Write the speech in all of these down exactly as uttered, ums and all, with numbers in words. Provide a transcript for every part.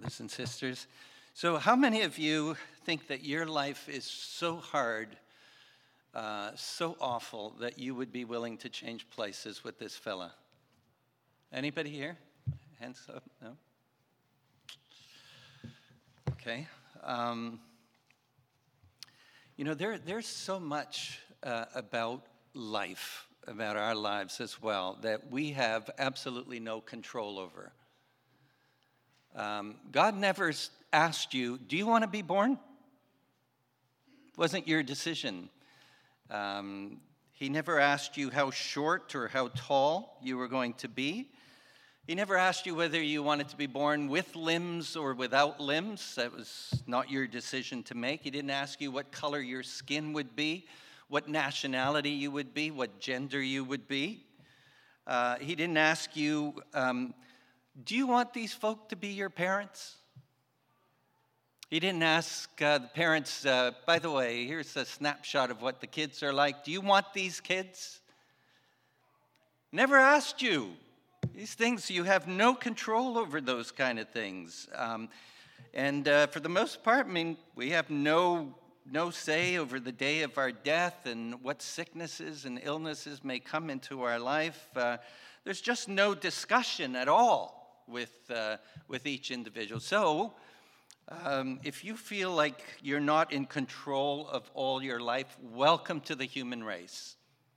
brothers and sisters. So how many of you think that your life is so hard, uh, so awful, that you would be willing to change places with this fella? Anybody here? Hands up? No? Okay. Um, you know, there, there's so much uh, about life, about our lives as well, that we have absolutely no control over. Um, God never asked you, do you want to be born? It wasn't your decision. Um, he never asked you how short or how tall you were going to be. He never asked you whether you wanted to be born with limbs or without limbs. That was not your decision to make. He didn't ask you what color your skin would be, what nationality you would be, what gender you would be. Uh, he didn't ask you, um, do you want these folk to be your parents? He didn't ask uh, the parents, uh, by the way, here's a snapshot of what the kids are like. Do you want these kids? Never asked you. These things, you have no control over those kind of things. Um, and uh, for the most part, I mean, we have no, no say over the day of our death and what sicknesses and illnesses may come into our life. Uh, there's just no discussion at all with uh, with each individual. So um, if you feel like you're not in control of all your life, welcome to the human race.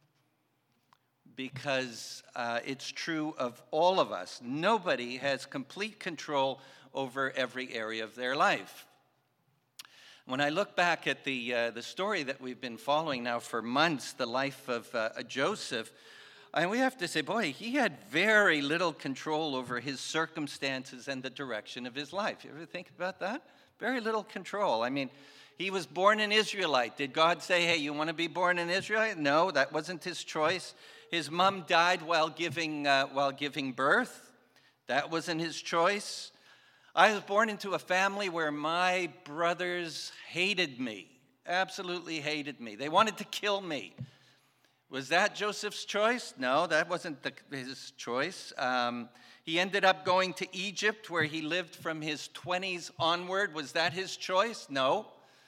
Because uh, it's true of all of us. Nobody has complete control over every area of their life. When I look back at the uh, the story that we've been following now for months, the life of uh, Joseph, and we have to say, boy, he had very little control over his circumstances and the direction of his life. You ever think about that? Very little control. I mean, he was born an Israelite. Did God say, hey, you want to be born an Israelite? No, that wasn't his choice. His mom died while giving uh, while giving birth. That wasn't his choice. I was born into a family where my brothers hated me, absolutely hated me. They wanted to kill me. Was that Joseph's choice? No, that wasn't the, his choice. Um, he ended up going to Egypt, where he lived from his twenties onward. Was that his choice? No.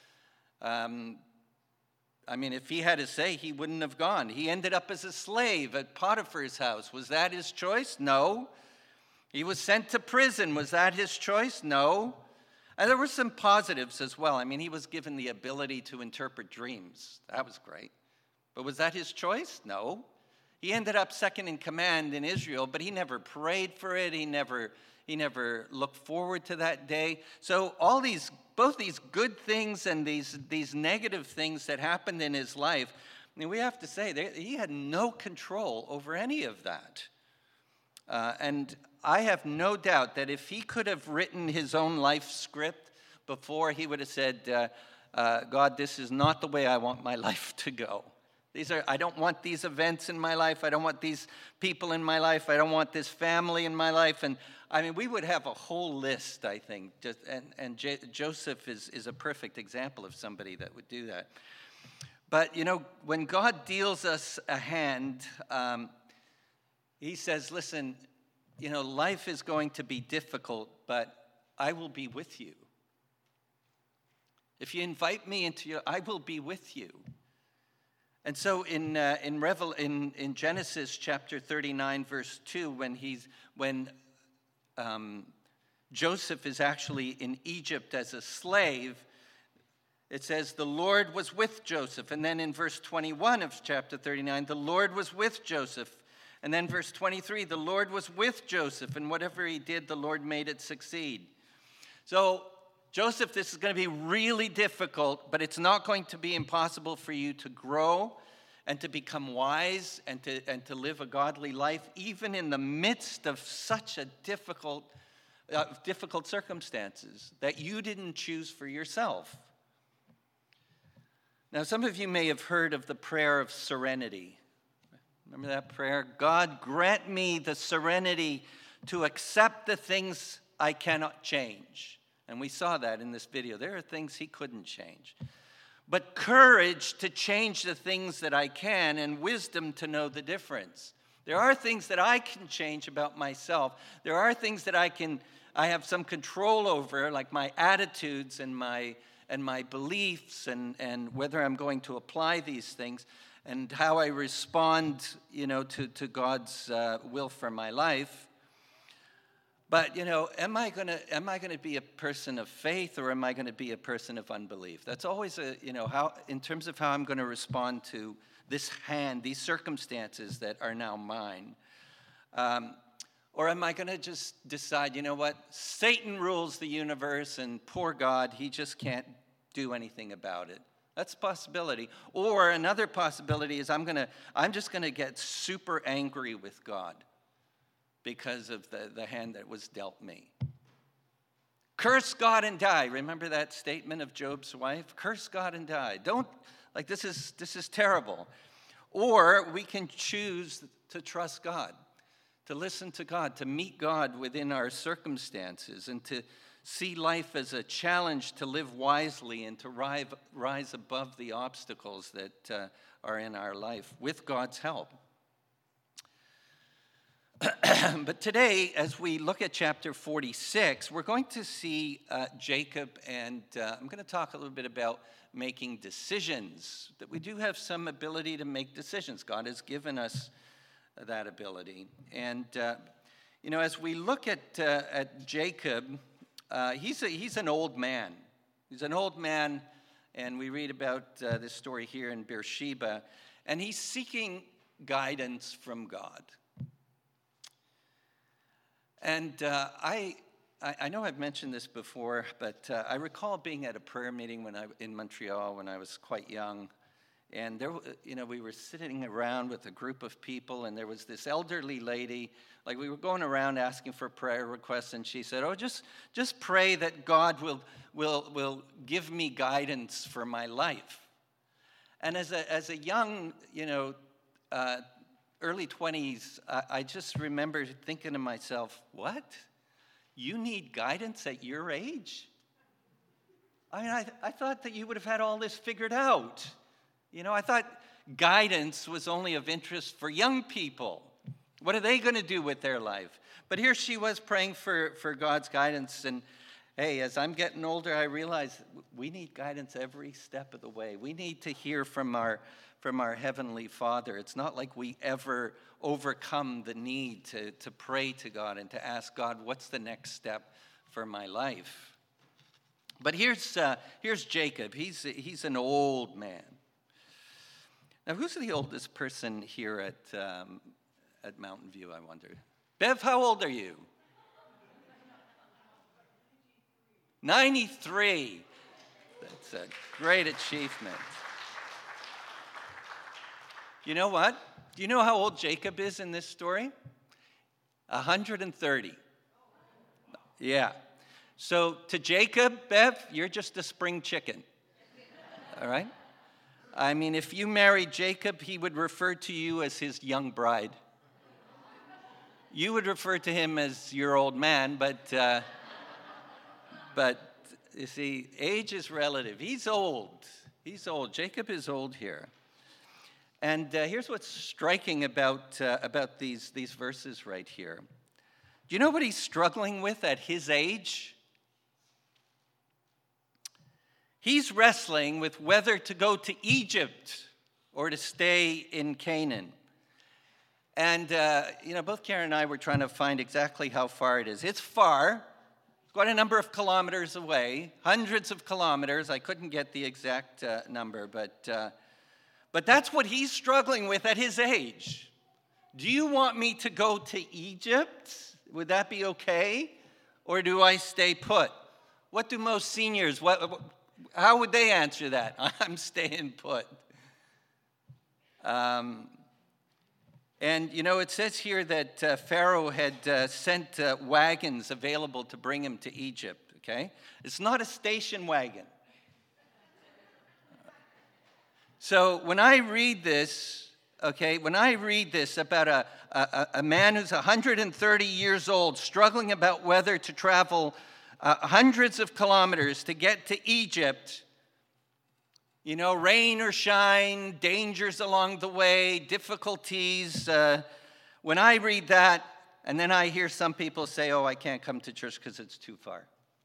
Um, I mean, if he had to say, he wouldn't have gone. He ended up as a slave at Potiphar's house. Was that his choice? No. He was sent to prison. Was that his choice? No. And there were some positives as well. I mean, he was given the ability to interpret dreams. That was great. But was that his choice? No. He ended up second in command in Israel, but he never prayed for it. He never, he never looked forward to that day. So all these, both these good things and these, these negative things that happened in his life, I mean, we have to say they, he had no control over any of that. Uh, and I have no doubt that if he could have written his own life script before, he would have said, uh, uh, God, this is not the way I want my life to go. These are, I don't want these events in my life. I don't want these people in my life. I don't want this family in my life. And I mean, we would have a whole list, I think. Just, and and J- Joseph is, is a perfect example of somebody that would do that. But, you know, when God deals us a hand, um, he says, listen, you know, life is going to be difficult, but I will be with you. If you invite me into your, I will be with you. And so in uh, in, Revel, in in Genesis chapter thirty-nine, verse two, when he's when um, Joseph is actually in Egypt as a slave, it says the Lord was with Joseph. And then in verse twenty-one of chapter thirty-nine, the Lord was with Joseph. And then verse twenty-three, the Lord was with Joseph, and whatever he did, the Lord made it succeed. So Joseph, this is going to be really difficult, but it's not going to be impossible for you to grow and to become wise and to and to live a godly life, even in the midst of such a difficult, uh, difficult circumstances that you didn't choose for yourself. Now, some of you may have heard of the prayer of serenity. Remember that prayer? God, grant me the serenity to accept the things I cannot change. And we saw that in this video. There are things he couldn't change. But courage to change the things that I can, and wisdom to know the difference. There are things that I can change about myself. There are things that I can I have some control over, like my attitudes and my and my beliefs, and, and whether I'm going to apply these things, and how I respond, you know, to, to God's uh, will for my life. But, you know, am I gonna am I gonna be a person of faith, or am I gonna be a person of unbelief? That's always a, you know, how, in terms of how I'm gonna respond to this hand, these circumstances that are now mine. Um, or am I gonna just decide, you know what, Satan rules the universe, and poor God, he just can't do anything about it. That's a possibility. Or another possibility is I'm gonna I'm just gonna get super angry with God because of the, the hand that was dealt me. Curse God and die. Remember that statement of Job's wife? Curse God and die. Don't, like, this is this is terrible. Or we can choose to trust God, to listen to God, to meet God within our circumstances, and to see life as a challenge to live wisely and to rise, rise above the obstacles that uh, are in our life with God's help. But today, as we look at chapter forty-six, we're going to see uh, Jacob, and uh, I'm going to talk a little bit about making decisions, that we do have some ability to make decisions. God has given us that ability. And, uh, you know, as we look at, uh, at Jacob, uh, he's, a, he's an old man. He's an old man, and we read about uh, this story here in Beersheba, and he's seeking guidance from God. And uh, I, I know I've mentioned this before, but uh, I recall being at a prayer meeting when I in Montreal when I was quite young, and there, you know, we were sitting around with a group of people, and there was this elderly lady. Like, we were going around asking for prayer requests, and she said, "Oh, just just pray that God will will will give me guidance for my life." And as a as a young, you know. Uh, early twenties, I, I just remember thinking to myself, what? You need guidance at your age? I mean, I, I thought that you would have had all this figured out. You know, I thought guidance was only of interest for young people. What are they going to do with their life? But here she was praying for, for God's guidance. And hey, as I'm getting older, I realize we need guidance every step of the way. We need to hear from our from our Heavenly Father. It's not like we ever overcome the need to, to pray to God and to ask God, what's the next step for my life? But here's uh, here's Jacob. He's he's an old man. Now, who's the oldest person here at um, at Mountain View, I wonder? Bev, how old are you? ninety-three. That's a great achievement. You know what? Do you know how old Jacob is in this story? one hundred thirty. Yeah. So to Jacob, Bev, you're just a spring chicken. All right? I mean, if you married Jacob, he would refer to you as his young bride. You would refer to him as your old man, but, uh, but you see, age is relative. He's old. He's old. Jacob is old here. And uh, here's what's striking about, uh, about these, these verses right here. Do you know what he's struggling with at his age? He's wrestling with whether to go to Egypt or to stay in Canaan. And, uh, you know, both Karen and I were trying to find exactly how far it is. It's far. It's quite a number of kilometers away, hundreds of kilometers. I couldn't get the exact uh, number, but... Uh, But that's what he's struggling with at his age. Do you want me to go to Egypt? Would that be okay? Or do I stay put? What do most seniors, what, how would they answer that? I'm staying put. Um, and, you know, it says here that uh, Pharaoh had uh, sent uh, wagons available to bring him to Egypt, okay? It's not a station wagon. So when I read this, okay, when I read this about a, a, a man who's one hundred thirty years old, struggling about whether to travel uh, hundreds of kilometers to get to Egypt, you know, rain or shine, dangers along the way, difficulties. Uh, when I read that, And then I hear some people say, oh, I can't come to church because it's too far.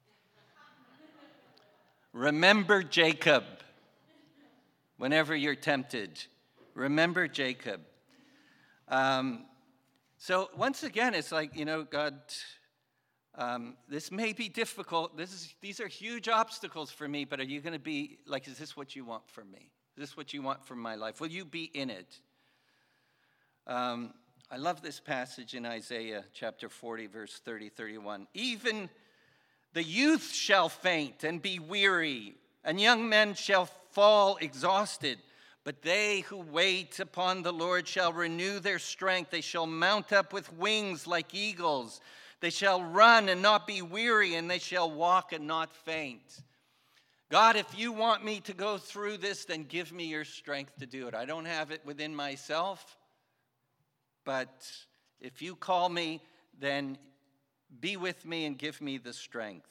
Remember Jacob. Whenever you're tempted, remember Jacob. Um, so once again, it's like, you know, God, um, this may be difficult. This is, these are huge obstacles for me, but are you going to be, like, is this what you want from me? Is this what you want from my life? Will you be in it? Um, I love this passage in Isaiah chapter forty, verse thirty, thirty-one. Even the youth shall faint and be weary, and young men shall fall exhausted. But they who wait upon the Lord shall renew their strength. They shall mount up with wings like eagles. They shall run and not be weary, and they shall walk and not faint. God, if you want me to go through this, then give me your strength to do it. I don't have it within myself, but if you call me, then be with me and give me the strength.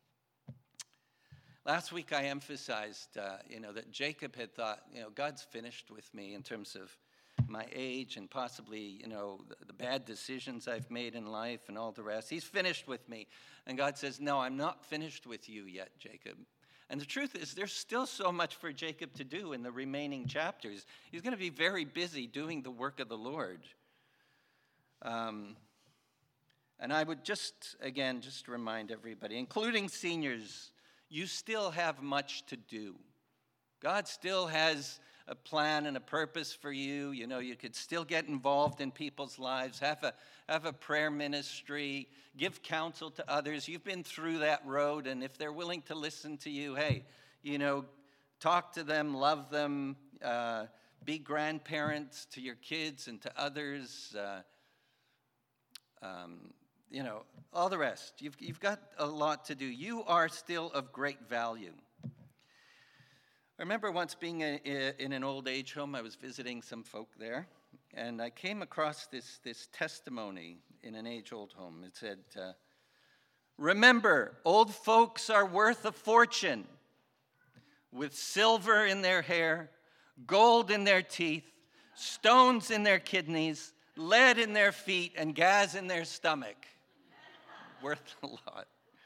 Last week I emphasized, uh, you know, that Jacob had thought, you know, God's finished with me in terms of my age and possibly, you know, the, the bad decisions I've made in life and all the rest. He's finished with me. And God says, no, I'm not finished with you yet, Jacob. And the truth is, there's still so much for Jacob to do in the remaining chapters. He's going to be very busy doing the work of the Lord. Um, and I would just, again, just remind everybody, including seniors, you still have much to do. God still has a plan and a purpose for you. You know, you could still get involved in people's lives, have a, have a prayer ministry, give counsel to others. You've been through that road, and if they're willing to listen to you, hey, you know, talk to them, love them, uh, be grandparents to your kids and to others. Uh, um, You know, all the rest. You've, you've got a lot to do. You are still of great value. I remember once being a, a, in an old age home. I was visiting some folk there, and I came across this, this testimony in an age-old home. It said, uh, remember, old folks are worth a fortune, with silver in their hair, gold in their teeth, stones in their kidneys, lead in their feet, and gas in their stomach. Worth a lot.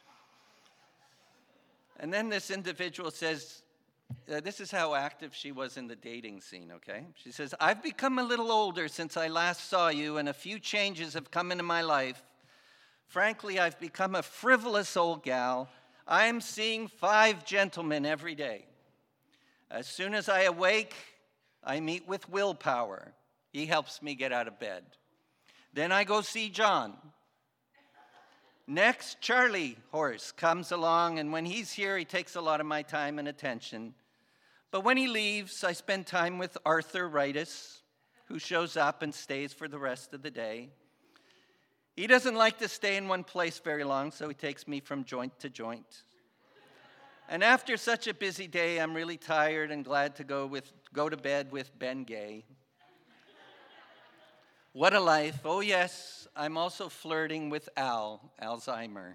And then this individual says, uh, this is how active she was in the dating scene, okay? She says, I've become a little older since I last saw you, and a few changes have come into my life. Frankly, I've become a frivolous old gal. I'm seeing five gentlemen every day. As soon as I awake, I meet with Willpower. He helps me get out of bed. Then I go see John. Next, Charlie Horse comes along, and when he's here, he takes a lot of my time and attention. But when he leaves, I spend time with Arthur Ritus, who shows up and stays for the rest of the day. He doesn't like to stay in one place very long, so he takes me from joint to joint. And after such a busy day, I'm really tired and glad to go with go to bed with Ben Gay. What a life. Oh, yes, I'm also flirting with Al, Alzheimer.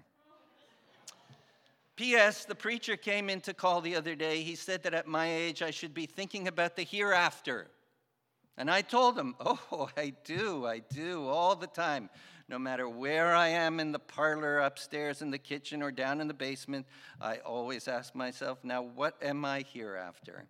P S. The preacher came in to call the other day. He said that at my age, I should be thinking about the hereafter. And I told him, oh, I do, I do, all the time. No matter where I am in the parlor, upstairs in the kitchen, or down in the basement, I always ask myself, now what am I hereafter?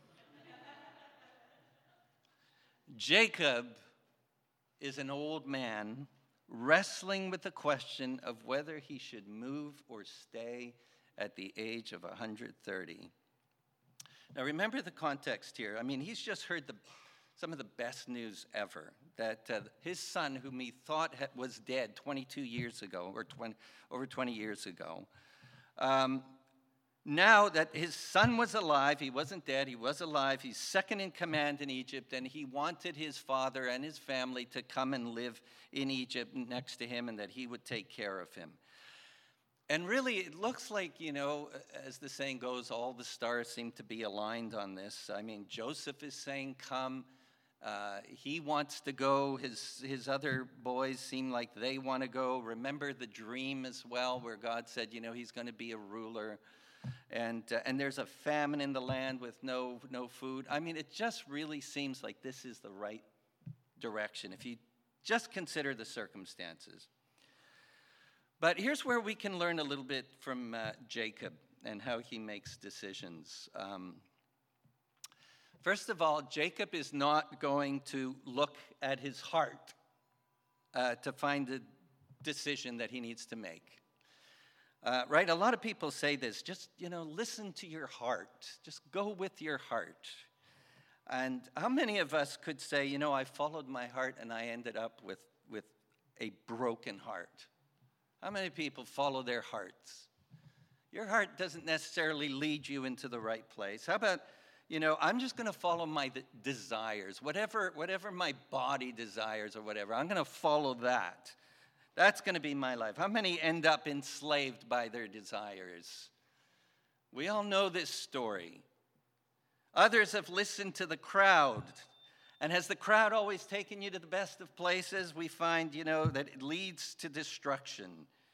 Jacob is an old man wrestling with the question of whether he should move or stay at the age of one hundred thirty. Now remember the context here. I mean, he's just heard the, some of the best news ever, that uh, his son, whom he thought had, was dead twenty-two years ago, or twenty, over twenty years ago, um, now that his son was alive, he wasn't dead, he was alive, he's second in command in Egypt, and he wanted his father and his family to come and live in Egypt next to him, and that he would take care of him. And really, it looks like, you know, as the saying goes, all the stars seem to be aligned on this. I mean, Joseph is saying, come. Uh, he wants to go. His, his other boys seem like they want to go. Remember the dream as well, where God said, you know, he's going to be a ruler. And uh, and there's a famine in the land with no no food. I mean, it just really seems like this is the right direction. If you Just consider the circumstances. But here's where we can learn a little bit from uh, Jacob and how he makes decisions. Um, first of all, Jacob is not going to look at his heart uh, to find a decision that he needs to make. Uh, right? A lot of people say this, just, you know, listen to your heart. Just go with your heart. And how many of us could say, you know, I followed my heart and I ended up with, with a broken heart? How many people follow their hearts? Your heart doesn't necessarily lead you into the right place. How about, you know, I'm just going to follow my desires, whatever, whatever my body desires or whatever, I'm going to follow that. That's going to be my life. How many end up enslaved by their desires? We all know this story. Others have listened to the crowd. And has the crowd always taken you to the best of places? We find, you know, that it leads to destruction.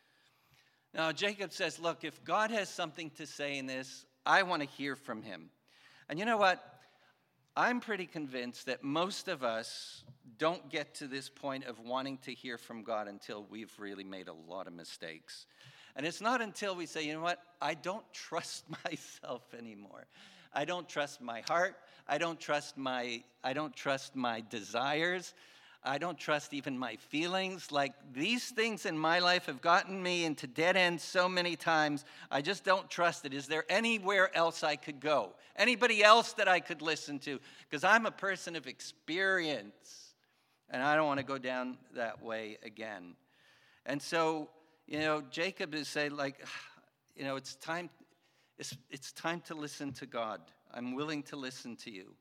Now, Jacob says, look, if God has something to say in this, I want to hear from him. And you know what? I'm pretty convinced that most of us don't get to this point of wanting to hear from God until we've really made a lot of mistakes. And it's not until we say, you know what? I don't trust myself anymore. I don't trust my heart. I don't trust my I don't trust my desires. I don't trust even my feelings. Like, these things in my life have gotten me into dead ends so many times. I just don't trust it. Is there anywhere else I could go? Anybody else that I could listen to? Because I'm a person of experience, and I don't want to go down that way again. And so, you know, Jacob is saying, like, you know, it's time. It's, it's time to listen to God. I'm willing to listen to you.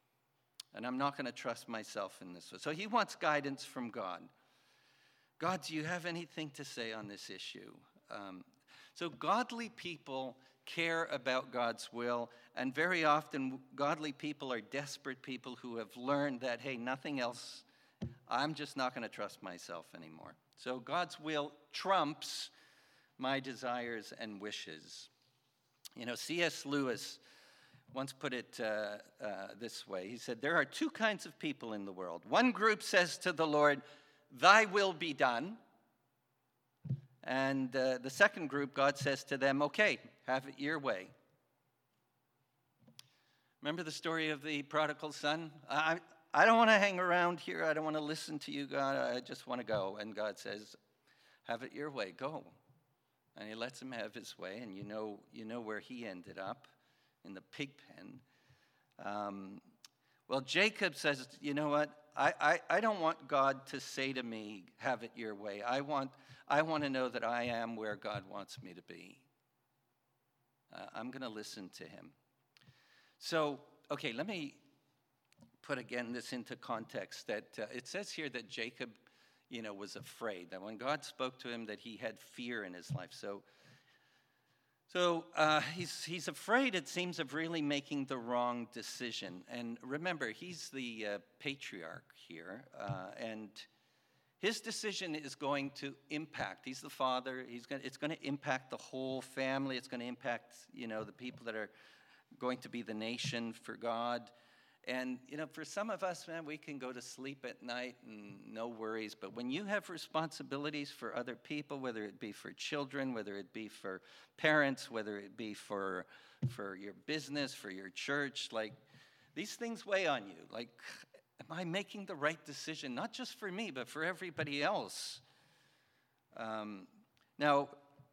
And I'm not going to trust myself in this. So he wants guidance from God. God, do you have anything to say on this issue? Um, so godly people care about God's will. And very often, godly people are desperate people who have learned that, hey, nothing else, I'm just not going to trust myself anymore. So God's will trumps my desires and wishes. You know, C S Lewis once put it uh, uh, this way. He said, there are two kinds of people in the world. One group says to the Lord, thy will be done. And uh, the second group, God says to them, okay, have it your way. Remember the story of the prodigal son? I, I don't want to hang around here. I don't want to listen to you, God. I just want to go. And God says, have it your way. Go. And he lets him have his way. And you know, you know where he ended up. In the pig pen. Um, well, Jacob says, you know what? I, I, I don't want God to say to me, have it your way. I want, I want to know that I am where God wants me to be. Uh, I'm going to listen to him. So, okay, let me put again this into context. That uh, it says here that Jacob, you know, was afraid. That when God spoke to him, that he had fear in his life. So, So uh, he's he's afraid, it seems, of really making the wrong decision. And remember, he's the uh, patriarch here, uh, and his decision is going to impact. He's the father. He's going. It's going to impact the whole family. It's going to impact, you know, the people that are going to be the nation for God. And, you know, for some of us, man, we can go to sleep at night and no worries. But when you have responsibilities for other people, whether it be for children, whether it be for parents, whether it be for for your business, for your church, like, these things weigh on you. Like, am I making the right decision? Not just for me, but for everybody else. Um, now,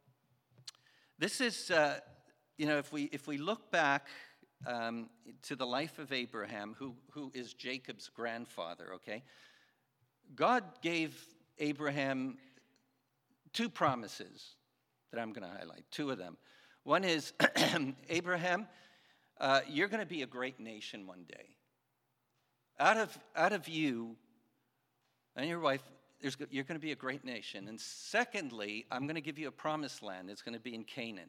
this is, uh, you know, if we if we look back Um, to the life of Abraham, who, who is Jacob's grandfather, okay? God gave Abraham two promises that I'm going to highlight, two of them. One is, Abraham, uh, you're going to be a great nation one day. Out of, out of you and your wife, there's, you're going to be a great nation. And secondly, I'm going to give you a promised land. It's going to be in Canaan.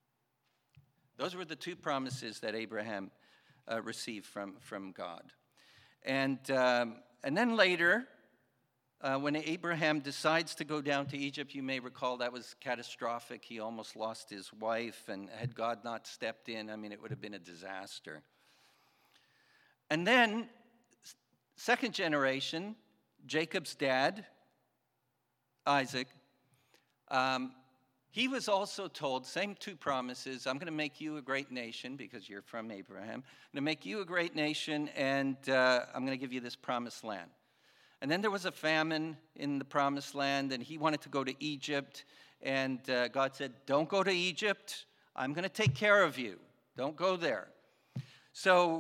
Those were the two promises that Abraham uh, received from, from God. And, um, and then later, uh, when Abraham decides to go down to Egypt, you may recall that was catastrophic. He almost lost his wife, and had God not stepped in, I mean, it would have been a disaster. And then, second generation, Jacob's dad, Isaac, um, he was also told, same two promises, I'm going to make you a great nation because you're from Abraham. I'm going to make you a great nation, and uh, I'm going to give you this promised land. And then there was a famine in the promised land, and he wanted to go to Egypt. And uh, God said, don't go to Egypt. I'm going to take care of you. Don't go there. So,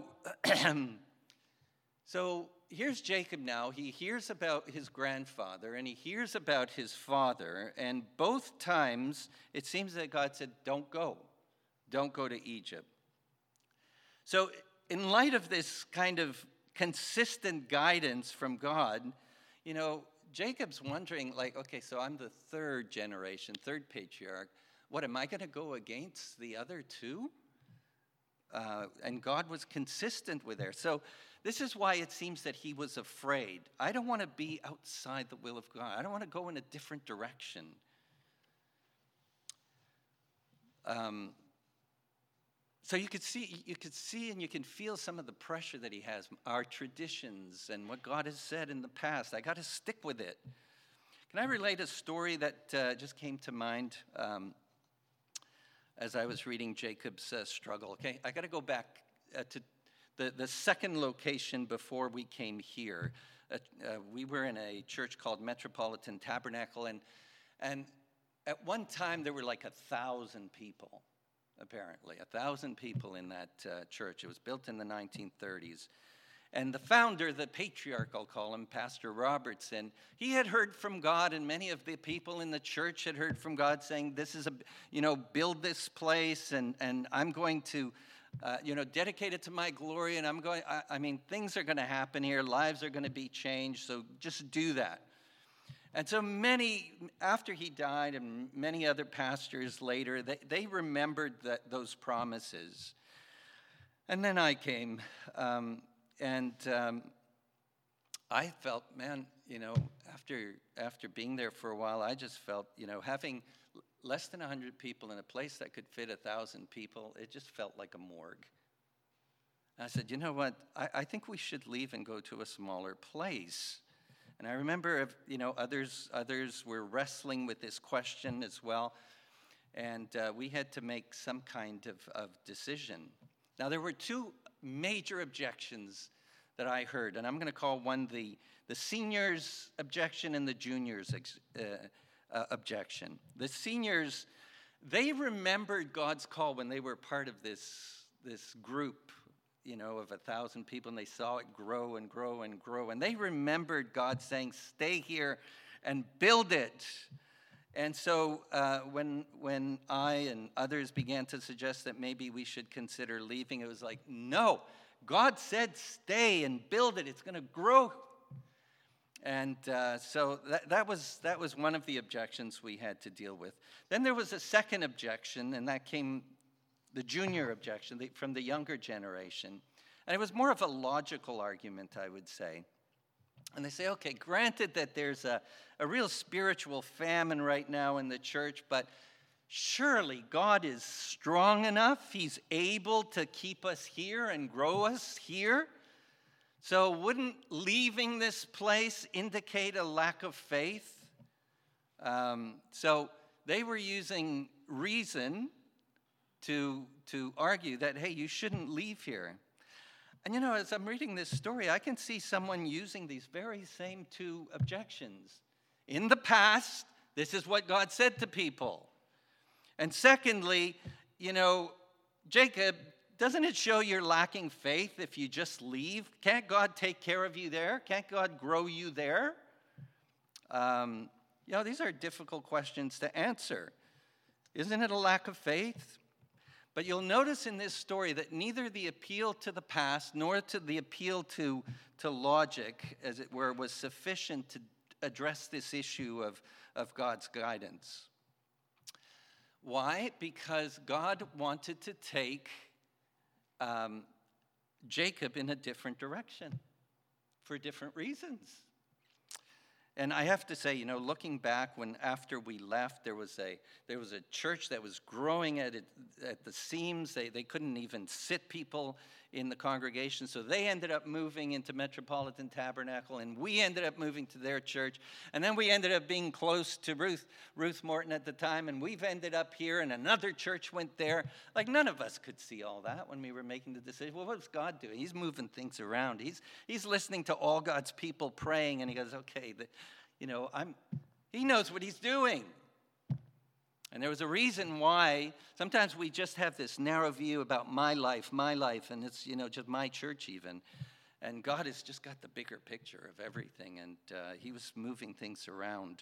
so here's Jacob now. He hears about his grandfather, and he hears about his father. And both times, it seems that God said, don't go. Don't go to Egypt. So in light of this kind of consistent guidance from God, you know, Jacob's wondering, like, okay, so I'm the third generation, third patriarch. What, am I going to go against the other two? Uh, and God was consistent with there. So this is why it seems that he was afraid. I don't want to be outside the will of God. I don't want to go in a different direction. Um, so you could see, you could see, and you can feel some of the pressure that he has. Our traditions and what God has said in the past. I got to stick with it. Can I relate a story that uh, just came to mind? Um, as I was reading Jacob's uh, struggle. Okay, I got to go back uh, to the, the second location before we came here. Uh, uh, we were in a church called Metropolitan Tabernacle, and and at one time there were like a thousand people, apparently, a thousand people in that uh, church. It was built in the nineteen thirties. And the founder, the patriarch, I'll call him, Pastor Robertson, he had heard from God, and many of the people in the church had heard from God saying, this is a, you know, build this place, and, and I'm going to, uh, you know, dedicate it to my glory, and I'm going, I, I mean, things are going to happen here, lives are going to be changed, so just do that. And so many, after he died, and many other pastors later, they, they remembered that, those promises. And then I came, um, And um, I felt, man, you know, after after being there for a while, I just felt, you know, having less than one hundred people in a place that could fit one thousand people, it just felt like a morgue. And I said, you know what, I, I think we should leave and go to a smaller place. And I remember, if, you know, others others were wrestling with this question as well. And uh, we had to make some kind of, of decision. Now, there were two major objections that I heard, and I'm going to call one the, the seniors' objection and the juniors' ex, uh, uh, objection. The seniors, they remembered God's call when they were part of this, this group, you know, of a thousand people, and they saw it grow and grow and grow, and they remembered God saying, stay here and build it. And so uh, when when I and others began to suggest that maybe we should consider leaving, it was like, no, God said stay and build it. It's going to grow. And uh, so that, that was that was one of the objections we had to deal with. Then there was a second objection, and that came, the junior objection, the, from the younger generation. And it was more of a logical argument, I would say. And they say, okay, granted that there's a, a real spiritual famine right now in the church, but surely God is strong enough. He's able to keep us here and grow us here. So wouldn't leaving this place indicate a lack of faith? Um, so they were using reason to, to argue that, hey, you shouldn't leave here. And, you know, as I'm reading this story, I can see someone using these very same two objections. In the past, this is what God said to people. And secondly, you know, Jacob, doesn't it show you're lacking faith if you just leave? Can't God take care of you there? Can't God grow you there? Um, you know, these are difficult questions to answer. Isn't it a lack of faith? But you'll notice in this story that neither the appeal to the past nor to the appeal to, to logic, as it were, was sufficient to address this issue of, of God's guidance. Why? Because God wanted to take um, Jacob in a different direction for different reasons. And I have to say, you know, looking back, when after we left, there was a there was a church that was growing at it, at the seams. They they couldn't even sit people in the congregation. So they ended up moving into Metropolitan Tabernacle, and we ended up moving to their church. And then we ended up being close to Ruth, Ruth Morton at the time, and we've ended up here, and another church went there. Like, none of us could see all that when we were making the decision. Well, what was God doing? He's moving things around. He's, he's listening to all God's people praying, and he goes, okay, the, you know, I'm, he knows what he's doing. And there was a reason why sometimes we just have this narrow view about my life, my life, and it's, you know, just my church even. And God has just got the bigger picture of everything, and uh, he was moving things around.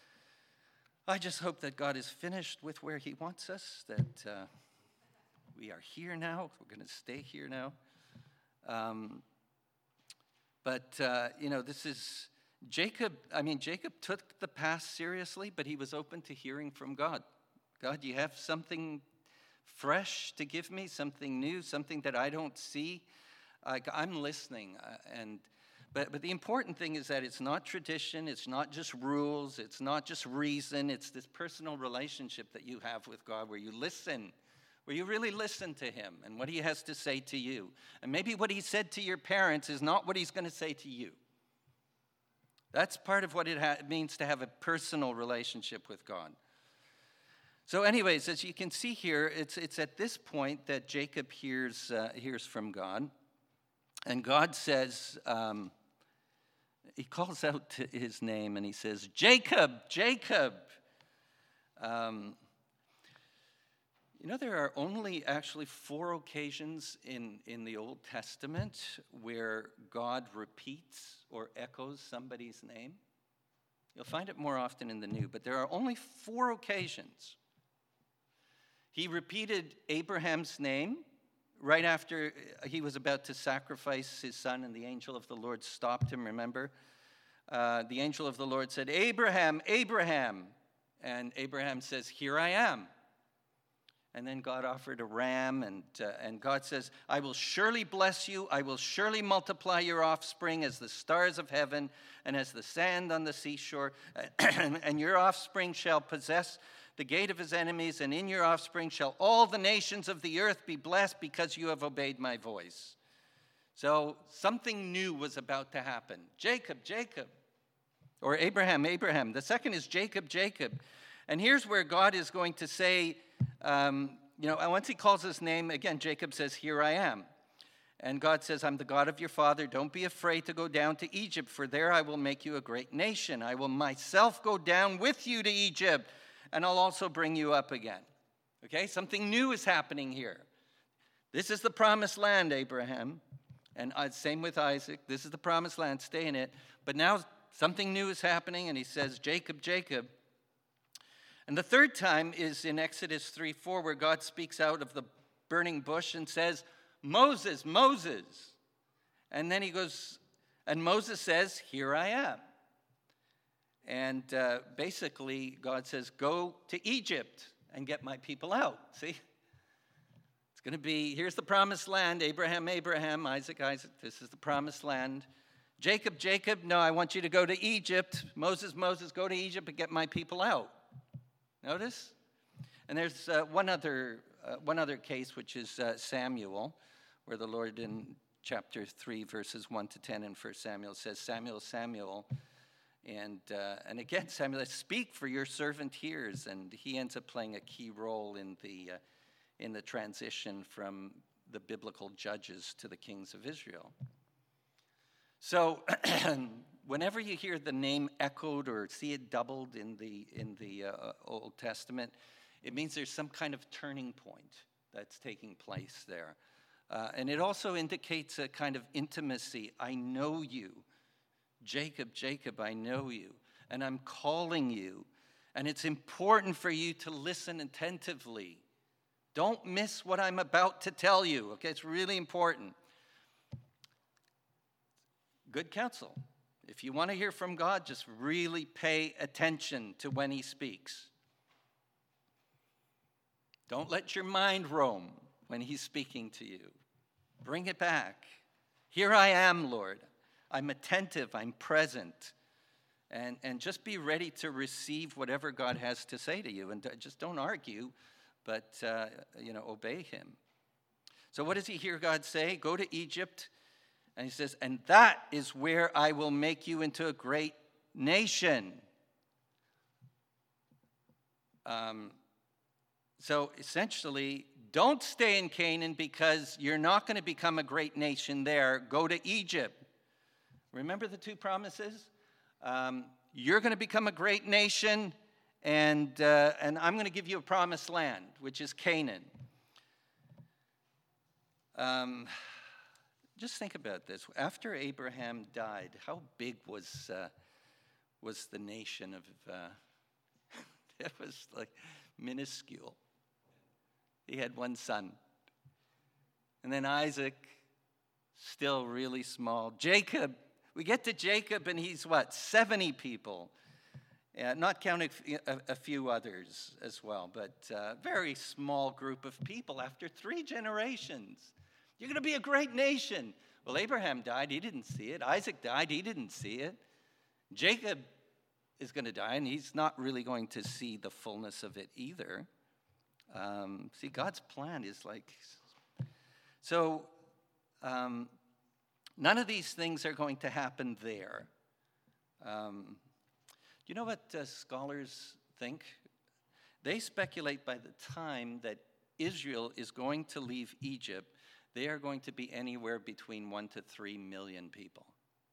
I just hope that God is finished with where he wants us, that uh, we are here now. We're going to stay here now. Um, but, uh, you know, this is... Jacob, I mean, Jacob took the past seriously, but he was open to hearing from God. God, you have something fresh to give me, something new, something that I don't see. Uh, I'm listening. Uh, and but, but the important thing is that it's not tradition, it's not just rules, it's not just reason, it's this personal relationship that you have with God where you listen, where you really listen to him and what he has to say to you. And maybe what he said to your parents is not what he's going to say to you. That's part of what it ha- means to have a personal relationship with God. So anyways, as you can see here, it's it's at this point that Jacob hears uh, hears from God. And God says, um, he calls out to his name and he says, Jacob, Jacob. Um, you know, there are only actually four occasions in, in the Old Testament where God repeats or echoes somebody's name. You'll find it more often in the New, but there are only four occasions. He repeated Abraham's name right after he was about to sacrifice his son, and the angel of the Lord stopped him, remember? Uh, the angel of the Lord said, Abraham, Abraham. And Abraham says, here I am. And then God offered a ram, and uh, and God says, I will surely bless you. I will surely multiply your offspring as the stars of heaven and as the sand on the seashore. And your offspring shall possess the gate of his enemies, and in your offspring shall all the nations of the earth be blessed because you have obeyed my voice. So something new was about to happen. Jacob, Jacob. Or Abraham, Abraham. The second is Jacob, Jacob. And here's where God is going to say, Um, you know, once he calls his name, again, Jacob says, here I am. And God says, I'm the God of your father. Don't be afraid to go down to Egypt, for there I will make you a great nation. I will myself go down with you to Egypt, and I'll also bring you up again. Okay, something new is happening here. This is the promised land, Abraham. And uh, same with Isaac. This is the promised land. Stay in it. But now something new is happening, and he says, Jacob, Jacob. And the third time is in Exodus three four, where God speaks out of the burning bush and says, Moses, Moses. And then he goes, and Moses says, here I am. And uh, basically, God says, go to Egypt and get my people out. See? It's going to be, here's the promised land. Abraham, Abraham, Isaac, Isaac. This is the promised land. Jacob, Jacob, no, I want you to go to Egypt. Moses, Moses, go to Egypt and get my people out. Notice? And there's uh, one other uh, one other case, which is uh, Samuel, where the Lord in chapter three, verses one to ten in First Samuel says, Samuel, Samuel. And uh, and again, Samuel says, speak, for your servant hears. And he ends up playing a key role in the, uh, in the transition from the biblical judges to the kings of Israel. So whenever you hear the name echoed or see it doubled in the in the uh, Old Testament, it means there's some kind of turning point that's taking place there. Uh, and it also indicates a kind of intimacy. I know you. Jacob, Jacob, I know you. And I'm calling you. And it's important for you to listen attentively. Don't miss what I'm about to tell you. Okay, it's really important. Good counsel. If you want to hear from God, just really pay attention to when he speaks. Don't let your mind roam when he's speaking to you. Bring it back. Here I am, Lord. I'm attentive. I'm present. And, and just be ready to receive whatever God has to say to you. And just don't argue, but, uh, you know, obey him. So what does he hear God say? Go to Egypt. And he says, and that is where I will make you into a great nation. Um, so essentially, don't stay in Canaan because you're not going to become a great nation there. Go to Egypt. Remember the two promises? Um, you're going to become a great nation, and, uh, and I'm going to give you a promised land, which is Canaan. Um, just think about this. After Abraham died, how big was, uh, was the nation of... Uh, it was like minuscule. He had one son. And then Isaac, still really small. Jacob, we get to Jacob and he's what, seventy people. Yeah, not counting a, a few others as well, but a very small group of people after three generations. You're going to be a great nation. Well, Abraham died, he didn't see it. Isaac died, he didn't see it. Jacob is going to die, and he's not really going to see the fullness of it either. Um, see, God's plan is like... So, um, none of these things are going to happen there. Um, do you know what uh, scholars think? They speculate by the time that Israel is going to leave Egypt, they are going to be anywhere between one to three million people.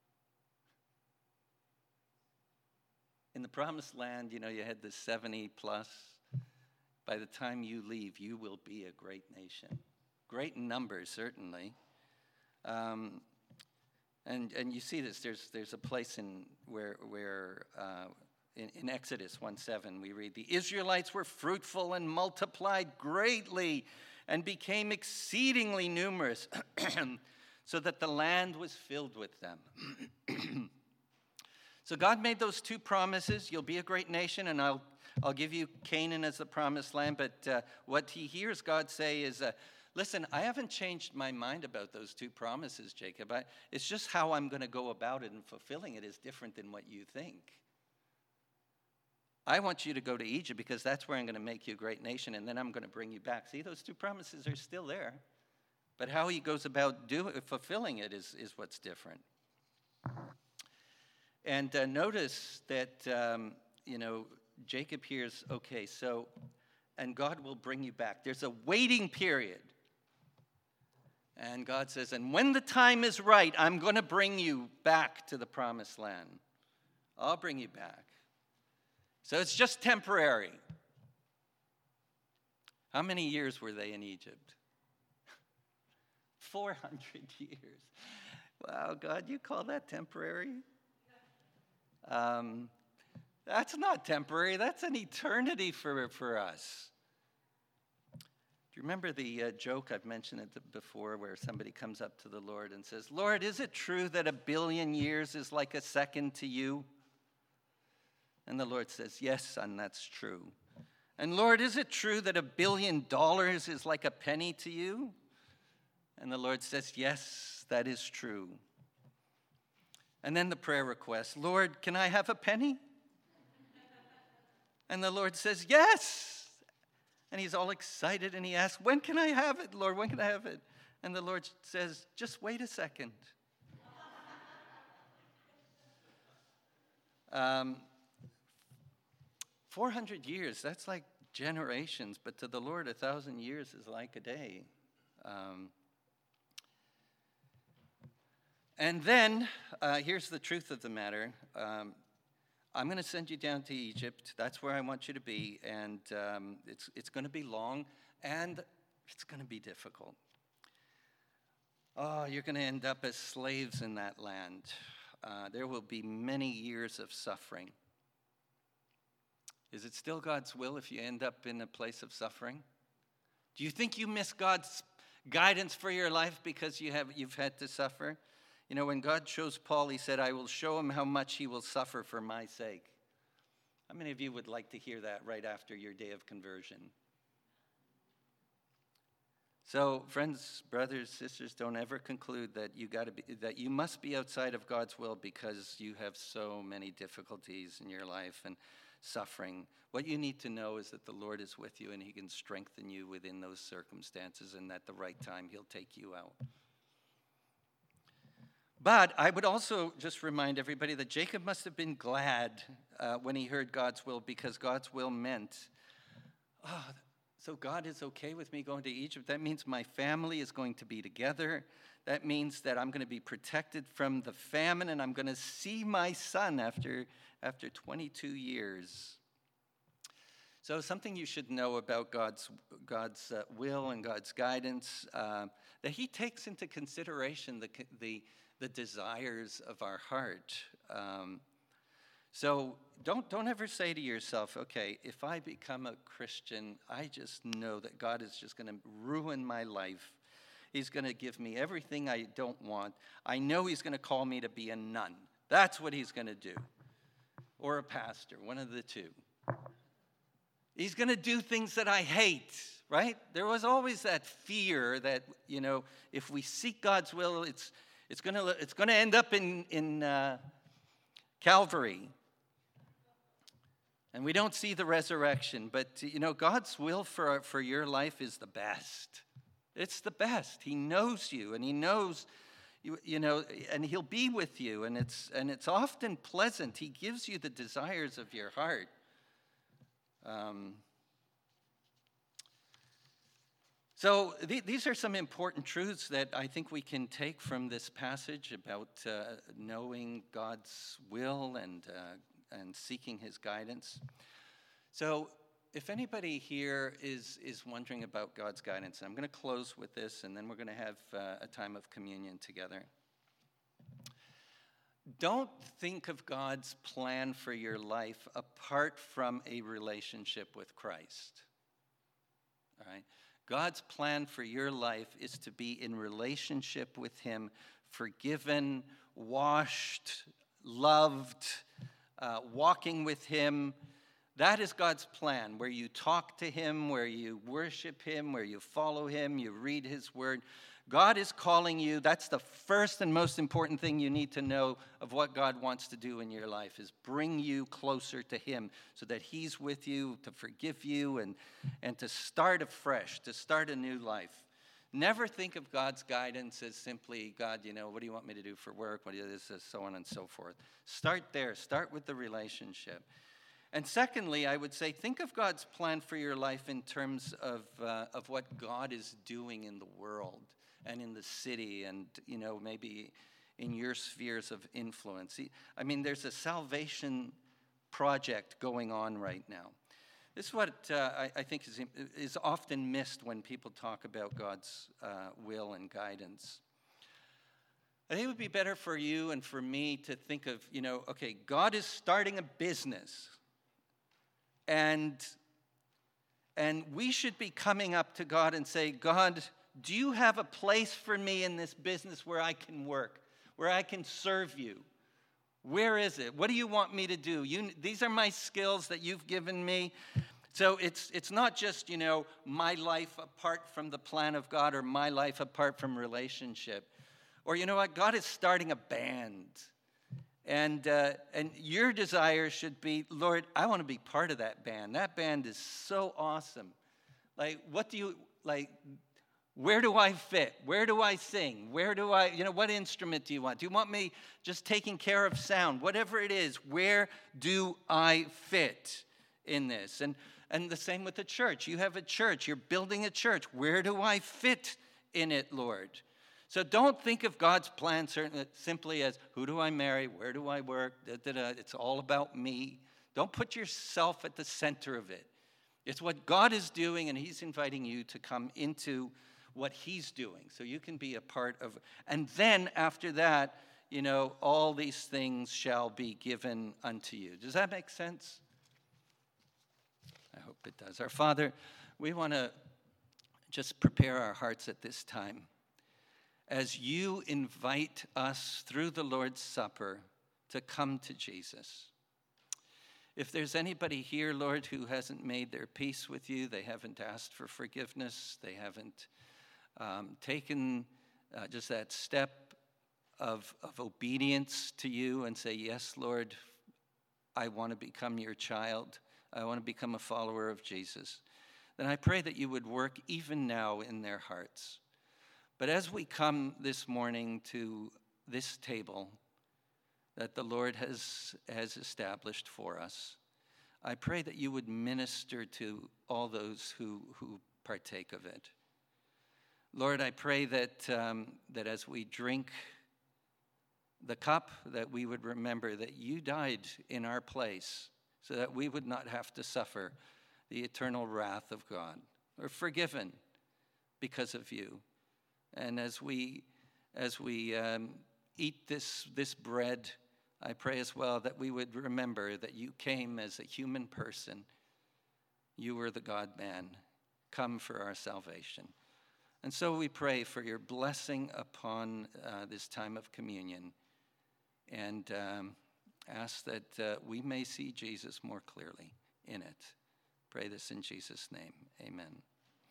In the promised land, you know, you had the seventy plus. By the time you leave, you will be a great nation. Great in numbers, certainly. Um, and and you see this. There's there's a place in where where uh, in, in Exodus one seven we read, the Israelites were fruitful and multiplied greatly, and became exceedingly numerous, so that the land was filled with them. So God made those two promises. You'll be a great nation, and I'll I'll give you Canaan as the promised land. But uh, what he hears God say is, uh, listen, I haven't changed my mind about those two promises, Jacob. I, it's just how I'm going to go about it and fulfilling it is different than what you think. I want you to go to Egypt because that's where I'm going to make you a great nation, and then I'm going to bring you back. See, those two promises are still there. But how he goes about do, fulfilling it is, is what's different. And uh, notice that, um, you know, Jacob hears, okay, so, and God will bring you back. There's a waiting period. And God says, and when the time is right, I'm going to bring you back to the promised land. I'll bring you back. So it's just temporary. How many years were they in Egypt? four hundred years. Wow, God, you call that temporary? Um, that's not temporary. That's an eternity for, for us. Do you remember the uh, joke, I've mentioned it before, where somebody comes up to the Lord and says, Lord, is it true that a billion years is like a second to you? And the Lord says, yes, son, that's true. And Lord, is it true that a billion dollars is like a penny to you? And the Lord says, yes, that is true. And then the prayer request, Lord, can I have a penny? And the Lord says, yes. And he's all excited and he asks, when can I have it, Lord? When can I have it? And the Lord says, just wait a second. um, four hundred years, that's like generations, but to the Lord, a thousand years is like a day. Um, And then, uh, here's the truth of the matter. Um, I'm going to send you down to Egypt. That's where I want you to be. And um, it's, it's going to be long, and it's going to be difficult. Oh, you're going to end up as slaves in that land. Uh, there will be many years of suffering. Is it still God's will if you end up in a place of suffering? Do you think you miss God's guidance for your life because you have, you've had to suffer? You know, when God chose Paul, he said, I will show him how much he will suffer for my sake. How many of you would like to hear that right after your day of conversion? So, friends, brothers, sisters, don't ever conclude that you got to be that you must be outside of God's will because you have so many difficulties in your life. And suffering. What you need to know is that the Lord is with you and he can strengthen you within those circumstances, and at the right time he'll take you out. But I would also just remind everybody that Jacob must have been glad uh, when he heard God's will, because God's will meant, oh, so God is okay with me going to Egypt. That means my family is going to be together. That means that I'm going to be protected from the famine, and I'm going to see my son after, after twenty-two years. So something you should know about God's, God's uh, will and God's guidance, uh, that he takes into consideration the, the, the desires of our heart. Um, so don't, don't ever say to yourself, okay, if I become a Christian, I just know that God is just going to ruin my life. He's going to give me everything I don't want. I know he's going to call me to be a nun. That's what he's going to do. Or a pastor, one of the two. He's going to do things that I hate, right? There was always that fear that, you know, if we seek God's will, it's it's going to it's going to end up in in uh, Calvary, and we don't see the resurrection. But you know, God's will for for your life is the best. It's the best. He knows you, and he knows you, you know, and he'll be with you, and it's and it's often pleasant. He gives you the desires of your heart. Um, so th- these are some important truths that I think we can take from this passage about uh, knowing God's will and uh, and seeking his guidance. So if anybody here is is wondering about God's guidance, I'm going to close with this, and then we're going to have uh, a time of communion together. Don't think of God's plan for your life apart from a relationship with Christ. All right? God's plan for your life is to be in relationship with him, forgiven, washed, loved, uh, walking with him. That is God's plan, where you talk to him, where you worship him, where you follow him, you read his word. God is calling you. That's the first and most important thing you need to know of what God wants to do in your life, is bring you closer to him so that he's with you, to forgive you, and, and to start afresh, to start a new life. Never think of God's guidance as simply, God, you know, what do you want me to do for work? What do you do this, so on and so forth. Start there. Start with the relationship. And secondly, I would say, think of God's plan for your life in terms of uh, of what God is doing in the world and in the city, and, you know, maybe in your spheres of influence. I mean, there's a salvation project going on right now. This is what uh, I, I think is, is often missed when people talk about God's uh, will and guidance. I think it would be better for you and for me to think of, you know, okay, God is starting a business, and and we should be coming up to God and say, God, do you have a place for me in this business where I can work, where I can serve you? Where is it? What do you want me to do? You, these are my skills that you've given me. So it's it's not just, you know, my life apart from the plan of God, or my life apart from relationship. Or, you know what, God is starting a band. And uh, and your desire should be, Lord, I want to be part of that band. That band is so awesome. Like, what do you, like, where do I fit? Where do I sing? Where do I, you know, what instrument do you want? Do you want me just taking care of sound? Whatever it is, where do I fit in this? And and the same with the church. You have a church. You're building a church. Where do I fit in it, Lord? So don't think of God's plan certainly simply as, who do I marry? Where do I work? Da, da, da. It's all about me. Don't put yourself at the center of it. It's what God is doing, and he's inviting you to come into what he's doing so you can be a part of. And then after that, you know, all these things shall be given unto you. Does that make sense? I hope it does. Our Father, we want to just prepare our hearts at this time as you invite us through the Lord's Supper to come to Jesus. If there's anybody here, Lord, who hasn't made their peace with you, they haven't asked for forgiveness, they haven't um, taken uh, just that step of, of obedience to you and say, yes, Lord, I want to become your child. I want to become a follower of Jesus. Then I pray that you would work even now in their hearts. But as we come this morning to this table that the Lord has, has established for us, I pray that you would minister to all those who, who partake of it. Lord, I pray that, um, that as we drink the cup, that we would remember that you died in our place so that we would not have to suffer the eternal wrath of God, or forgiven because of you. And as we, as we um, eat this, this bread, I pray as well that we would remember that you came as a human person. You were the God-man, come for our salvation. And so we pray for your blessing upon uh, this time of communion, and um, ask that uh, we may see Jesus more clearly in it. Pray this in Jesus' name. Amen.